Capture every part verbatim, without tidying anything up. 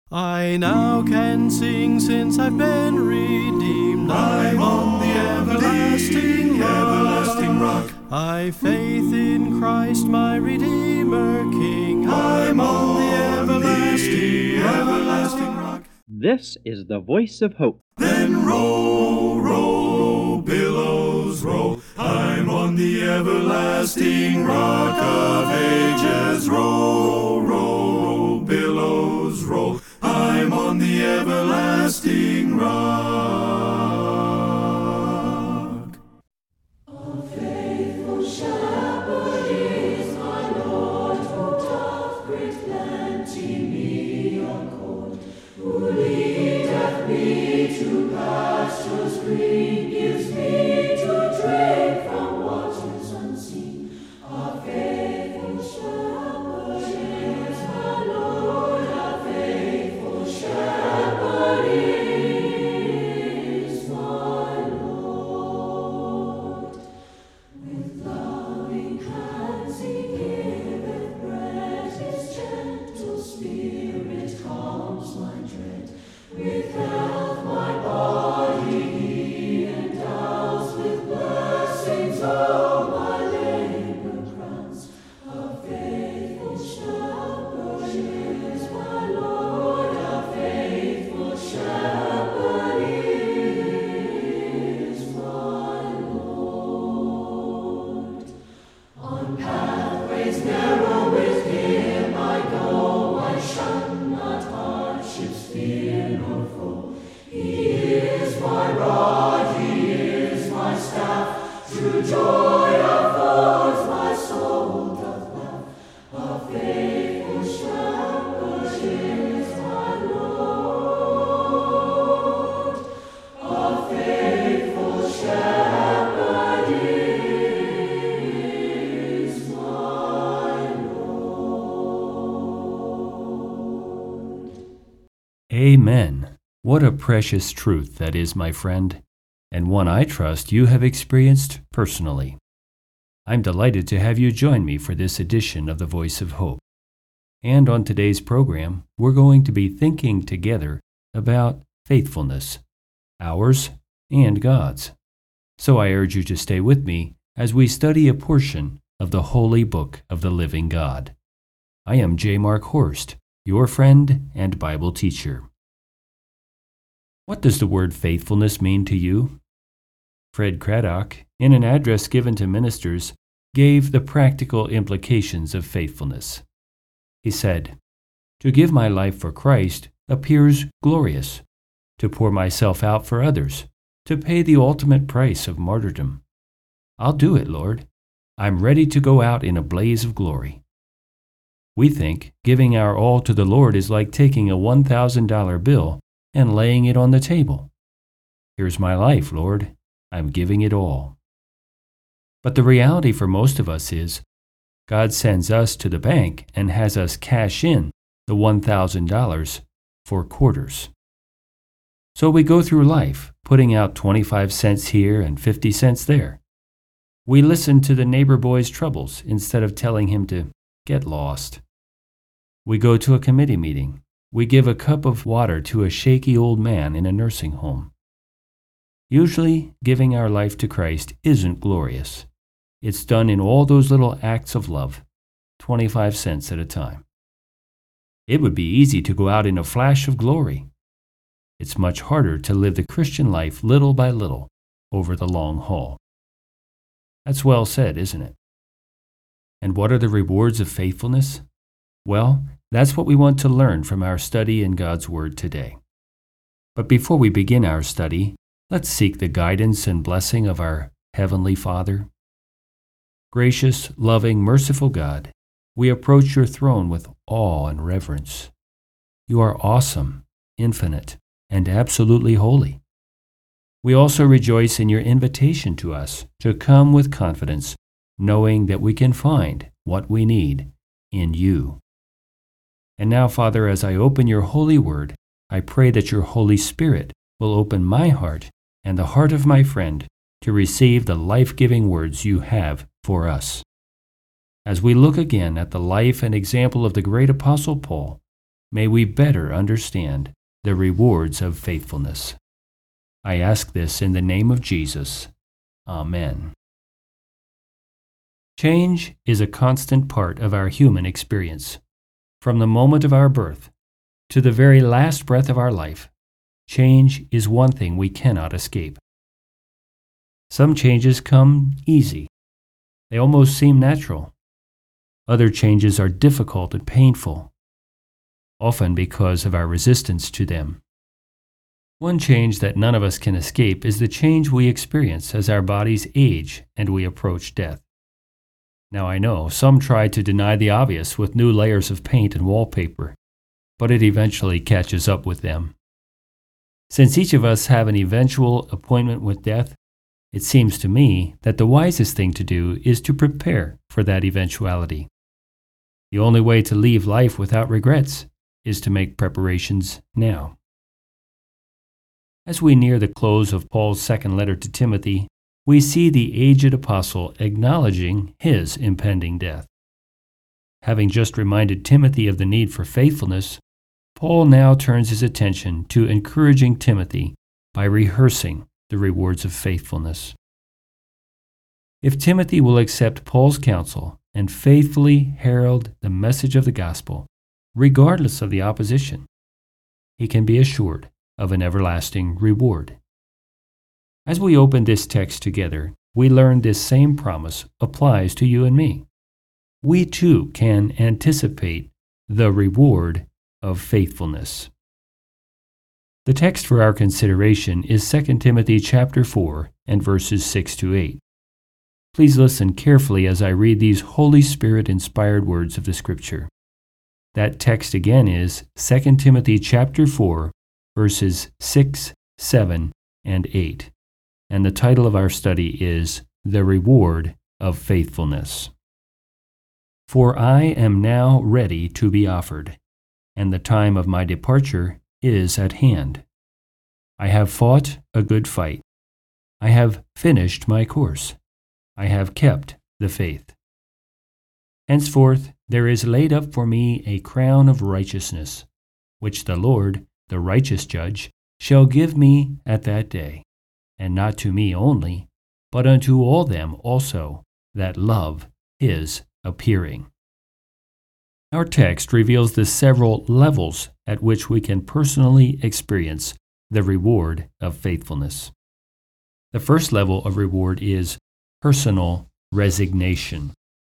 I now can sing since I've been redeemed. I'm on the everlasting rock. everlasting rock. I've faith in Christ my Redeemer King. I'm on the everlasting, everlasting rock. This is the voice of hope. Then roll, roll, billows roll. I'm on the everlasting rock of ages. Roll, roll, billows roll. I'm on the everlasting rock. A faithful shepherd is my Lord, who doth great plenty me accord, who leadeth me to pastures green, gives me to drink from waters unseen. A faithful shepherd is my Lord, a faithful shepherd is my Lord. With loving hands he giveth bread, his gentle spirit calms my dread. With health my body he endows, with blessings all my labor crowns. A faithful shepherd is my Lord, a faithful shepherd is my Lord. On pathways narrow with him I go, I shun not hardships, fear nor foe. He is my rod, he is my staff, true joy affords my soul doth laugh. A faithful shepherd is my Lord, a faithful shepherd is my Lord. Amen. What a precious truth that is, my friend, and one I trust you have experienced personally. I'm delighted to have you join me for this edition of the Voice of Hope. And on today's program, we're going to be thinking together about faithfulness, ours and God's. So I urge you to stay with me as we study a portion of the Holy Book of the Living God. I am J. Mark Horst, your friend and Bible teacher. What does the word faithfulness mean to you? Fred Craddock, in an address given to ministers, gave the practical implications of faithfulness. He said, "To give my life for Christ appears glorious. To pour myself out for others, to pay the ultimate price of martyrdom. I'll do it, Lord. I'm ready to go out in a blaze of glory." We think giving our all to the Lord is like taking a one thousand dollar bill and laying it on the table. Here's my life, Lord. I'm giving it all. But the reality for most of us is, God sends us to the bank and has us cash in the one thousand dollars for quarters. So we go through life, putting out twenty-five cents here and fifty cents there. We listen to the neighbor boy's troubles instead of telling him to get lost. We go to a committee meeting. We give a cup of water to a shaky old man in a nursing home. Usually, giving our life to Christ isn't glorious. It's done in all those little acts of love, twenty-five cents at a time. It would be easy to go out in a flash of glory. It's much harder to live the Christian life little by little over the long haul. That's well said, isn't it? And what are the rewards of faithfulness? Well, that's what we want to learn from our study in God's Word today. But before we begin our study, let's seek the guidance and blessing of our Heavenly Father. Gracious, loving, merciful God, we approach your throne with awe and reverence. You are awesome, infinite, and absolutely holy. We also rejoice in your invitation to us to come with confidence, knowing that we can find what we need in you. And now, Father, as I open your holy word, I pray that your Holy Spirit will open my heart and the heart of my friend to receive the life-giving words you have for us. As we look again at the life and example of the great Apostle Paul, may we better understand the rewards of faithfulness. I ask this in the name of Jesus. Amen. Change is a constant part of our human experience. From the moment of our birth to the very last breath of our life, change is one thing we cannot escape. Some changes come easy. They almost seem natural. Other changes are difficult and painful, often because of our resistance to them. One change that none of us can escape is the change we experience as our bodies age and we approach death. Now I know some try to deny the obvious with new layers of paint and wallpaper, but it eventually catches up with them. Since each of us have an eventual appointment with death, it seems to me that the wisest thing to do is to prepare for that eventuality. The only way to leave life without regrets is to make preparations now. As we near the close of Paul's second letter to Timothy, we see the aged apostle acknowledging his impending death. Having just reminded Timothy of the need for faithfulness, Paul now turns his attention to encouraging Timothy by rehearsing the rewards of faithfulness. If Timothy will accept Paul's counsel and faithfully herald the message of the gospel, regardless of the opposition, he can be assured of an everlasting reward. As we open this text together, we learn this same promise applies to you and me. We too can anticipate the reward of faithfulness. The text for our consideration is Second Timothy chapter four and verses six to eight. Please listen carefully as I read these Holy Spirit-inspired words of the Scripture. That text again is Second Timothy chapter four, verses six, seven, and eight. And the title of our study is The Reward of Faithfulness. For I am now ready to be offered, and the time of my departure is at hand. I have fought a good fight. I have finished my course. I have kept the faith. Henceforth there is laid up for me a crown of righteousness, which the Lord, the righteous judge, shall give me at that day, and not to me only, but unto all them also that love his appearing. Our text reveals the several levels at which we can personally experience the reward of faithfulness. The first level of reward is personal resignation.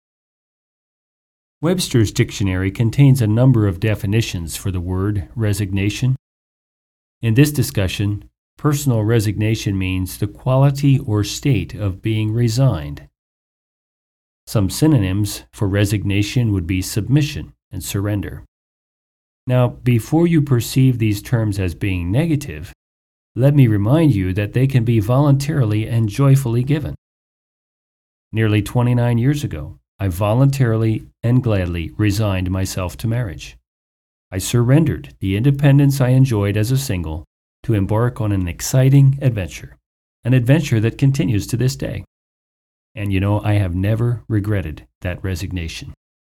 Webster's dictionary contains a number of definitions for the word resignation. In this discussion, personal resignation means the quality or state of being resigned. Some synonyms for resignation would be submission and surrender. Now, before you perceive these terms as being negative, let me remind you that they can be voluntarily and joyfully given. Nearly twenty-nine years ago, I voluntarily and gladly resigned myself to marriage. I surrendered the independence I enjoyed as a single to embark on an exciting adventure, an adventure that continues to this day. And you know, I have never regretted that resignation.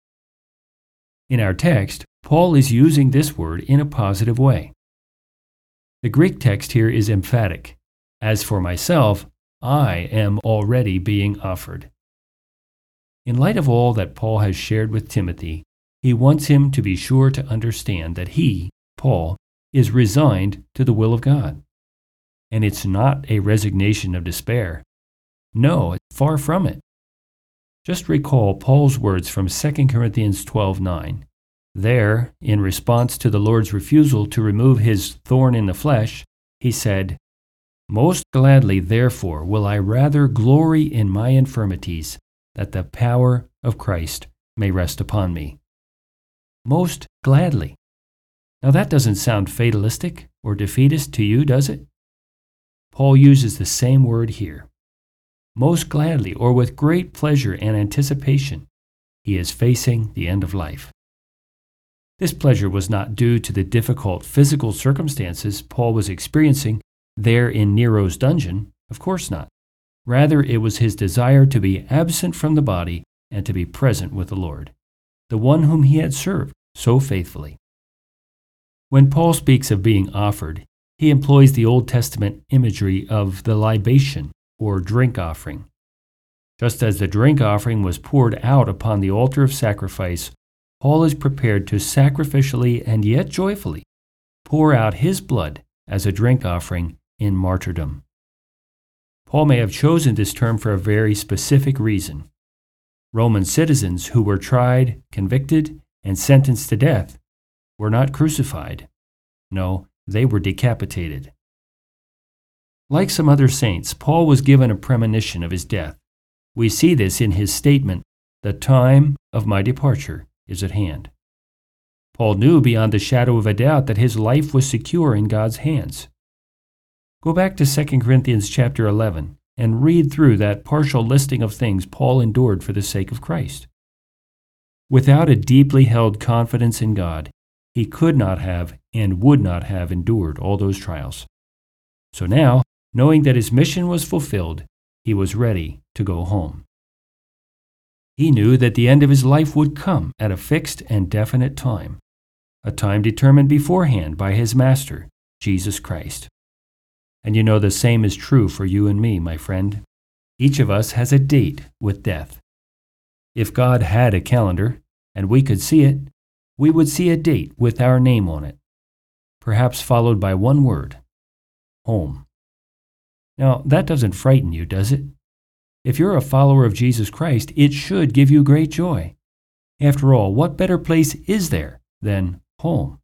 In our text, Paul is using this word in a positive way. The Greek text here is emphatic. As for myself, I am already being offered. In light of all that Paul has shared with Timothy, he wants him to be sure to understand that he, Paul, is resigned to the will of God. And it's not a resignation of despair. No, it's far from it. Just recall Paul's words from Second Corinthians twelve nine. There, in response to the Lord's refusal to remove his thorn in the flesh, he said, "Most gladly, therefore, will I rather glory in my infirmities, that the power of Christ may rest upon me." Most gladly. Now that doesn't sound fatalistic or defeatist to you, does it? Paul uses the same word here. Most gladly, or with great pleasure and anticipation, he is facing the end of life. This pleasure was not due to the difficult physical circumstances Paul was experiencing there in Nero's dungeon. Of course not. Rather, it was his desire to be absent from the body and to be present with the Lord, the one whom he had served so faithfully. When Paul speaks of being offered, he employs the Old Testament imagery of the libation, or drink offering. Just as the drink offering was poured out upon the altar of sacrifice, Paul is prepared to sacrificially and yet joyfully pour out his blood as a drink offering in martyrdom. Paul may have chosen this term for a very specific reason. Roman citizens who were tried, convicted, and sentenced to death were not crucified. No, they were decapitated. Like some other saints, Paul was given a premonition of his death. We see this in his statement, "The time of my departure is at hand." Paul knew beyond the shadow of a doubt that his life was secure in God's hands. Go back to Second Corinthians chapter eleven and read through that partial listing of things Paul endured for the sake of Christ. Without a deeply held confidence in God, he could not have and would not have endured all those trials. So now, knowing that his mission was fulfilled, he was ready to go home. He knew that the end of his life would come at a fixed and definite time, a time determined beforehand by his Master, Jesus Christ. And you know the same is true for you and me, my friend. Each of us has a date with death. If God had a calendar, and we could see it, we would see a date with our name on it, perhaps followed by one word: home. Now, that doesn't frighten you, does it? If you're a follower of Jesus Christ, it should give you great joy. After all, what better place is there than home?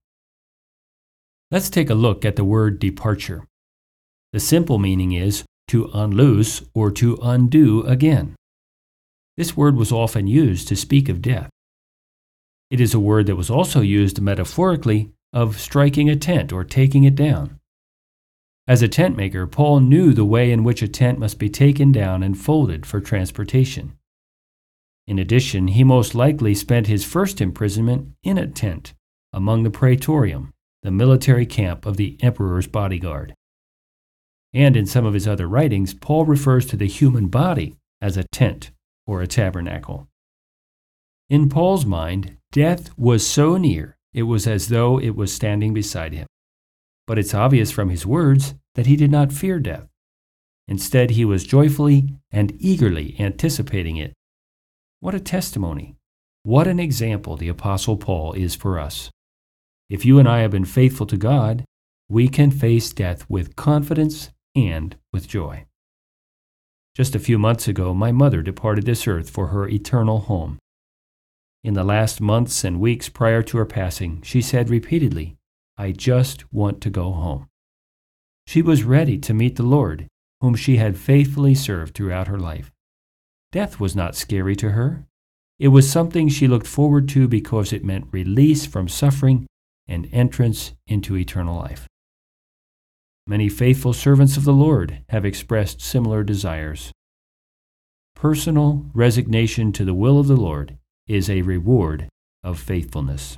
Let's take a look at the word departure. The simple meaning is to unloose or to undo again. This word was often used to speak of death. It is a word that was also used metaphorically of striking a tent or taking it down. As a tent maker, Paul knew the way in which a tent must be taken down and folded for transportation. In addition, he most likely spent his first imprisonment in a tent among the praetorium, the military camp of the emperor's bodyguard. And in some of his other writings, Paul refers to the human body as a tent or a tabernacle. In Paul's mind, death was so near, it was as though it was standing beside him. But it's obvious from his words that he did not fear death. Instead, he was joyfully and eagerly anticipating it. What a testimony! What an example the Apostle Paul is for us. If you and I have been faithful to God, we can face death with confidence and with joy. Just a few months ago, my mother departed this earth for her eternal home. In the last months and weeks prior to her passing, she said repeatedly, "I just want to go home." She was ready to meet the Lord, whom she had faithfully served throughout her life. Death was not scary to her. It was something she looked forward to because it meant release from suffering and entrance into eternal life. Many faithful servants of the Lord have expressed similar desires. Personal resignation to the will of the Lord is a reward of faithfulness.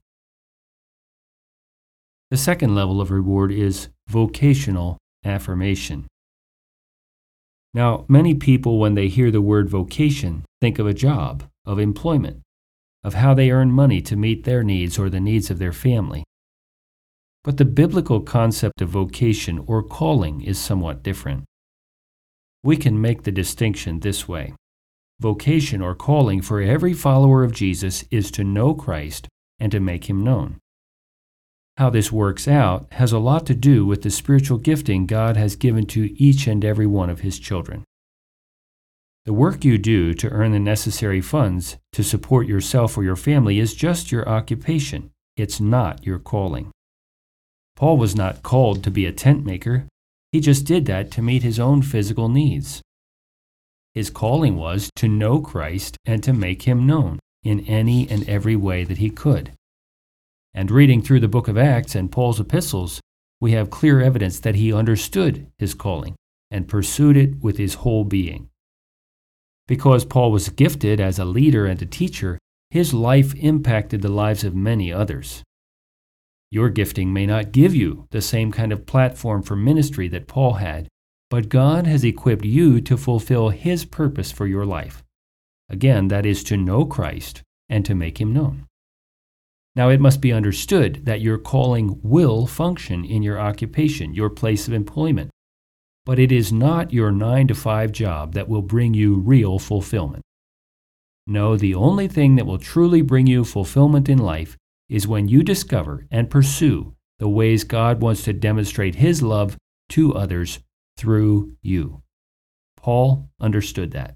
The second level of reward is vocational affirmation. Now, many people, when they hear the word vocation, think of a job, of employment, of how they earn money to meet their needs or the needs of their family. But the biblical concept of vocation or calling is somewhat different. We can make the distinction this way. Vocation or calling for every follower of Jesus is to know Christ and to make him known. How this works out has a lot to do with the spiritual gifting God has given to each and every one of his children. The work you do to earn the necessary funds to support yourself or your family is just your occupation. It's not your calling. Paul was not called to be a tent maker. He just did that to meet his own physical needs. His calling was to know Christ and to make him known in any and every way that he could. And reading through the book of Acts and Paul's epistles, we have clear evidence that he understood his calling and pursued it with his whole being. Because Paul was gifted as a leader and a teacher, his life impacted the lives of many others. Your gifting may not give you the same kind of platform for ministry that Paul had, but God has equipped you to fulfill his purpose for your life. Again, that is to know Christ and to make him known. Now, it must be understood that your calling will function in your occupation, your place of employment, but it is not your nine to five job that will bring you real fulfillment. No, the only thing that will truly bring you fulfillment in life is when you discover and pursue the ways God wants to demonstrate His love to others through you. Paul understood that.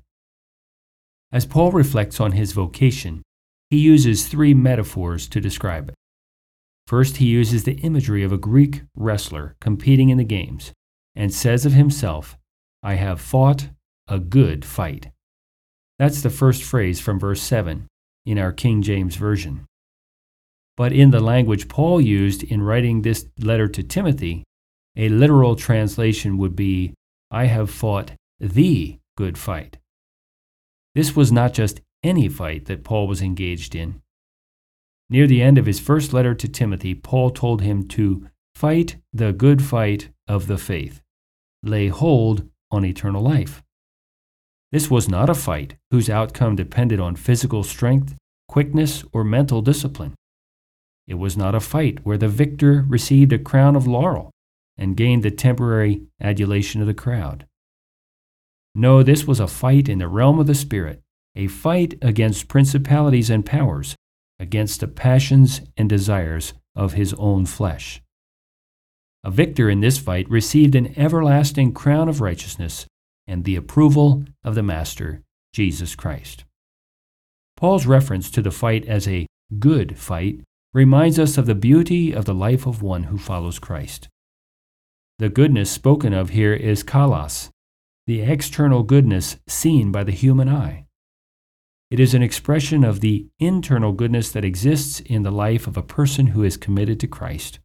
As Paul reflects on his vocation, he uses three metaphors to describe it. First, he uses the imagery of a Greek wrestler competing in the games and says of himself, "I have fought a good fight." That's the first phrase from verse seven in our King James Version. But in the language Paul used in writing this letter to Timothy, a literal translation would be, "I have fought the good fight." This was not just any fight that Paul was engaged in. Near the end of his first letter to Timothy, Paul told him to fight the good fight of the faith, lay hold on eternal life. This was not a fight whose outcome depended on physical strength, quickness, or mental discipline. It was not a fight where the victor received a crown of laurel and gained the temporary adulation of the crowd. No, this was a fight in the realm of the Spirit, a fight against principalities and powers, against the passions and desires of his own flesh. A victor in this fight received an everlasting crown of righteousness and the approval of the Master, Jesus Christ. Paul's reference to the fight as a good fight reminds us of the beauty of the life of one who follows Christ. The goodness spoken of here is kalos, the external goodness seen by the human eye. It is an expression of the internal goodness that exists in the life of a person who is committed to Christ.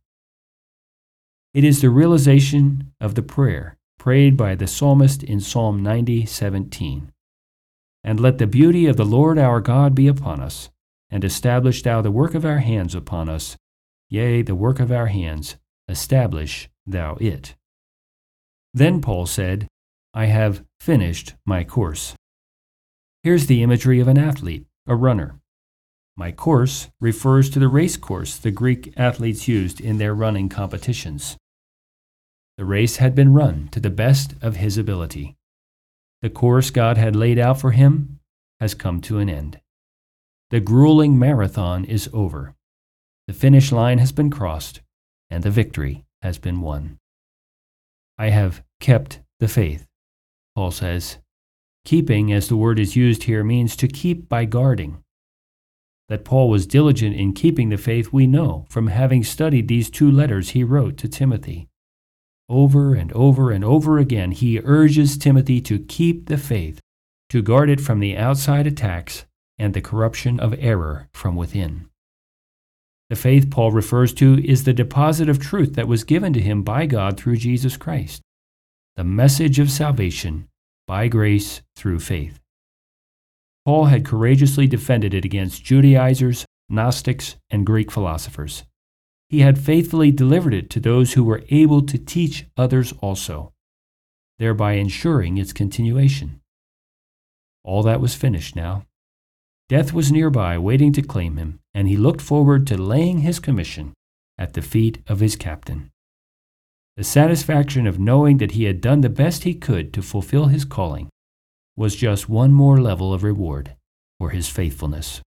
It is the realization of the prayer prayed by the psalmist in Psalm ninety seventeen. "And let the beauty of the Lord our God be upon us, and establish thou the work of our hands upon us, yea, the work of our hands, establish thou it." Then Paul said, "I have finished my course." Here's the imagery of an athlete, a runner. My course refers to the race course the Greek athletes used in their running competitions. The race had been run to the best of his ability. The course God had laid out for him has come to an end. The grueling marathon is over. The finish line has been crossed, and the victory has been won. I have kept the faith, Paul says. Keeping, as the word is used here, means to keep by guarding. That Paul was diligent in keeping the faith we know from having studied these two letters he wrote to Timothy. Over and over and over again, he urges Timothy to keep the faith, to guard it from the outside attacks and the corruption of error from within. The faith Paul refers to is the deposit of truth that was given to him by God through Jesus Christ, the message of salvation by grace through faith. Paul had courageously defended it against Judaizers, Gnostics, and Greek philosophers. He had faithfully delivered it to those who were able to teach others also, thereby ensuring its continuation. All that was finished now. Death was nearby, waiting to claim him, and he looked forward to laying his commission at the feet of his captain. The satisfaction of knowing that he had done the best he could to fulfill his calling was just one more level of reward for his faithfulness.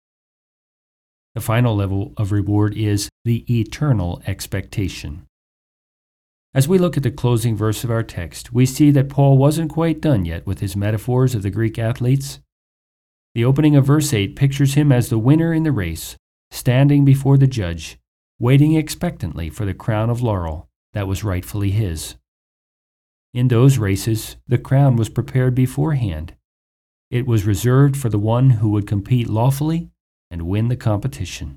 The final level of reward is the eternal expectation. As we look at the closing verse of our text, we see that Paul wasn't quite done yet with his metaphors of the Greek athletes. The opening of verse eight pictures him as the winner in the race, standing before the judge, waiting expectantly for the crown of laurel that was rightfully his. In those races, the crown was prepared beforehand. It was reserved for the one who would compete lawfully and win the competition.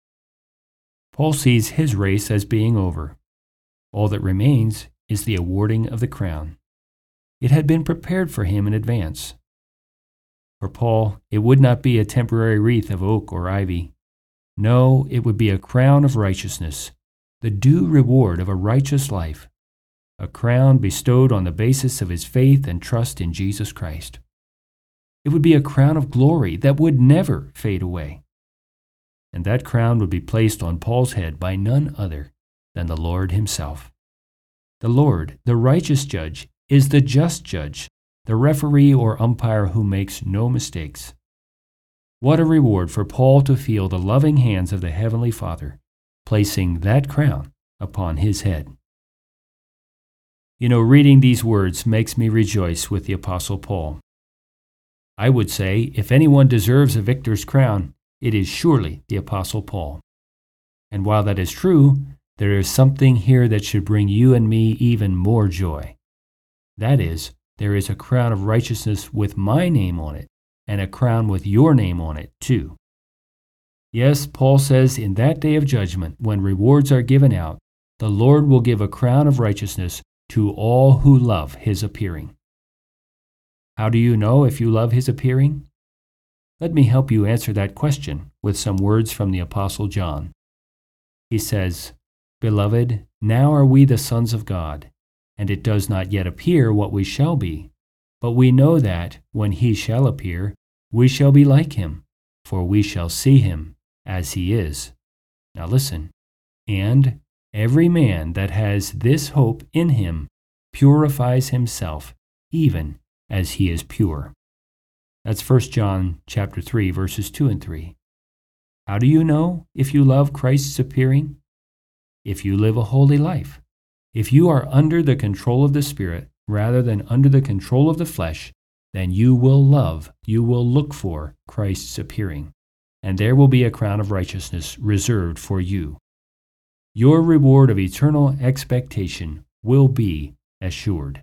Paul sees his race as being over. All that remains is the awarding of the crown. It had been prepared for him in advance. For Paul, it would not be a temporary wreath of oak or ivy. No, it would be a crown of righteousness, the due reward of a righteous life, a crown bestowed on the basis of his faith and trust in Jesus Christ. It would be a crown of glory that would never fade away. and that crown would be placed on Paul's head by none other than the Lord himself. The Lord, the righteous judge, is the just judge, the referee or umpire who makes no mistakes. What a reward for Paul to feel the loving hands of the Heavenly Father placing that crown upon his head. You know, reading these words makes me rejoice with the Apostle Paul. I would say, if anyone deserves a victor's crown, it is surely the Apostle Paul. And while that is true, there is something here that should bring you and me even more joy. That is, there is a crown of righteousness with my name on it, and a crown with your name on it, too. Yes, Paul says in that day of judgment, when rewards are given out, the Lord will give a crown of righteousness to all who love his appearing. How do you know if you love his appearing? Let me help you answer that question with some words from the Apostle John. He says, "Beloved, now are we the sons of God, and it does not yet appear what we shall be. But we know that, when he shall appear, we shall be like him, for we shall see him as he is." Now listen. "And every man that has this hope in him purifies himself, even as he is pure." That's First John chapter three, verses two and three. How do you know if you love Christ's appearing? If you live a holy life. If you are under the control of the Spirit rather than under the control of the flesh, then you will love, you will look for Christ's appearing, and there will be a crown of righteousness reserved for you. Your reward of eternal expectation will be assured.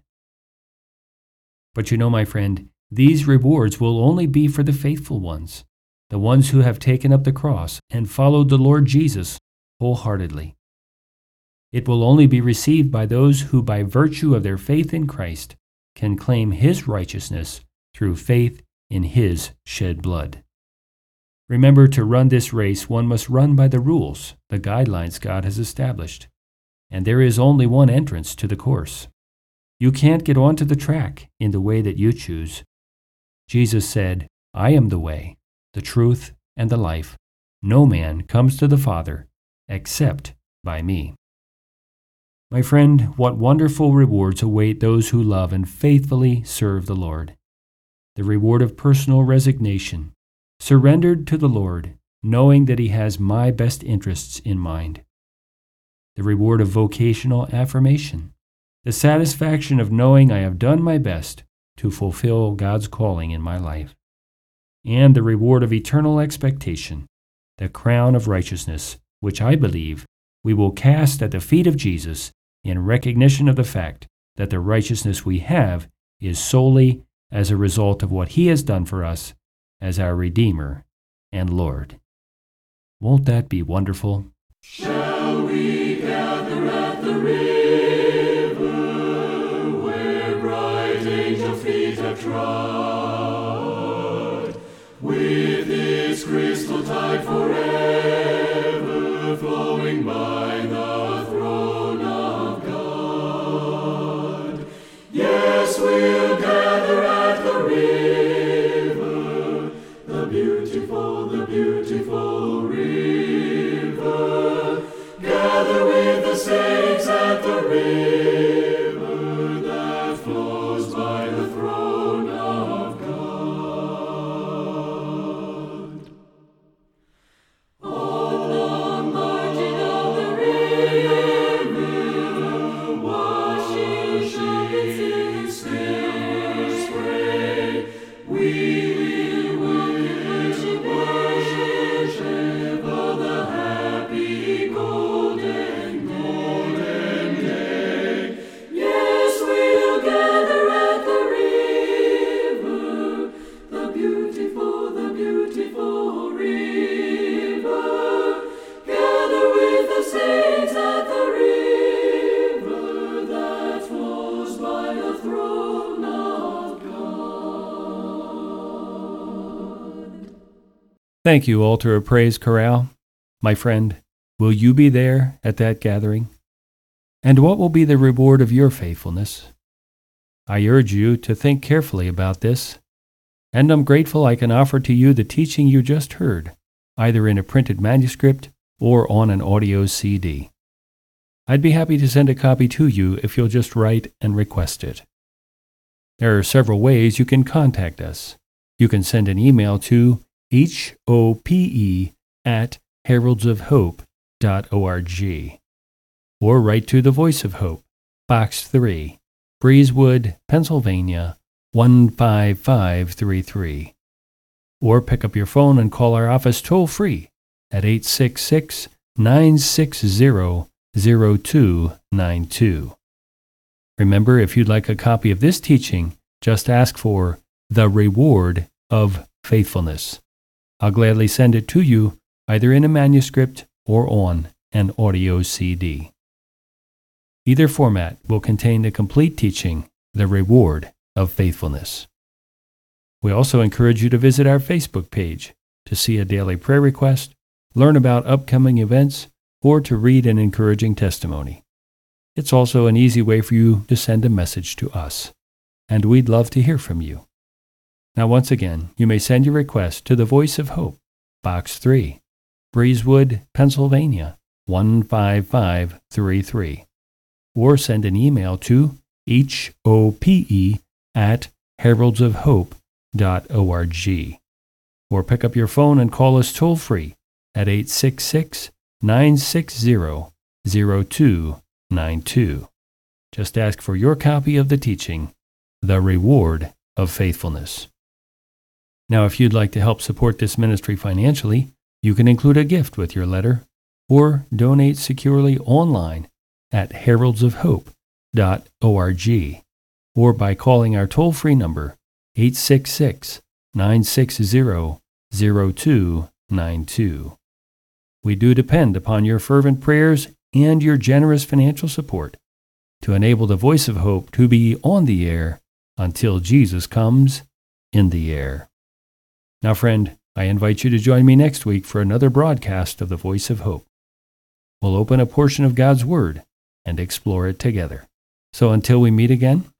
But you know, my friend, these rewards will only be for the faithful ones, the ones who have taken up the cross and followed the Lord Jesus wholeheartedly. It will only be received by those who, by virtue of their faith in Christ, can claim his righteousness through faith in his shed blood. Remember, to run this race, one must run by the rules, the guidelines God has established. And there is only one entrance to the course. You can't get onto the track in the way that you choose. Jesus said, "I am the way, the truth, and the life. No man comes to the Father except by me." My friend, what wonderful rewards await those who love and faithfully serve the Lord. The reward of personal resignation, surrendered to the Lord, knowing that he has my best interests in mind. The reward of vocational affirmation, the satisfaction of knowing I have done my best to fulfill God's calling in my life. And the reward of eternal expectation, the crown of righteousness, which I believe we will cast at the feet of Jesus in recognition of the fact that the righteousness we have is solely as a result of what he has done for us as our Redeemer and Lord. Won't that be wonderful? Shall we gather at the river where bright angel feet have trod, with its crystal tide forever flowing by the throne of God? Yes, we'll gather at the river, the beautiful, the beautiful river. Gather with the saints at the river that flows by the throne of God. On the margin of the river, washing in silver spray, we will worship, worship of the happy golden, golden day. Yes, we'll gather at the river, the beautiful, the beautiful river. Gather with the saints at the river that flows by the throne of God. Thank you, Altar of Praise Chorale. My friend, will you be there at that gathering? And what will be the reward of your faithfulness? I urge you to think carefully about this, and I'm grateful I can offer to you the teaching you just heard either in a printed manuscript or on an audio C D. I'd be happy to send a copy to you if you'll just write and request it. There are several ways you can contact us. You can send an email to hope at heralds of hope dot org, or write to the Voice of Hope, Box three, Breezewood, Pennsylvania, one five five three three. Or pick up your phone and call our office toll-free at eight six six, nine six zero, zero two nine two. Remember, if you'd like a copy of this teaching, just ask for The Reward of Faithfulness. I'll gladly send it to you, either in a manuscript or on an audio C D. Either format will contain the complete teaching, The Reward of Faithfulness. We also encourage you to visit our Facebook page to see a daily prayer request, learn about upcoming events, or to read an encouraging testimony. It's also an easy way for you to send a message to us, and we'd love to hear from you. Now, once again, you may send your request to the Voice of Hope, Box three, Breezewood, Pennsylvania, one five five three three, or send an email to hope at heralds of hope dot org, or pick up your phone and call us toll-free at eight six six, nine six zero, zero two nine two. Just ask for your copy of the teaching, The Reward of Faithfulness. Now, if you'd like to help support this ministry financially, you can include a gift with your letter or donate securely online at heralds of hope dot org, or by calling our toll-free number eight six six, nine six zero, zero two nine two. We do depend upon your fervent prayers and your generous financial support to enable the Voice of Hope to be on the air until Jesus comes in the air. Now, friend, I invite you to join me next week for another broadcast of the Voice of Hope. We'll open a portion of God's Word and explore it together. So until we meet again,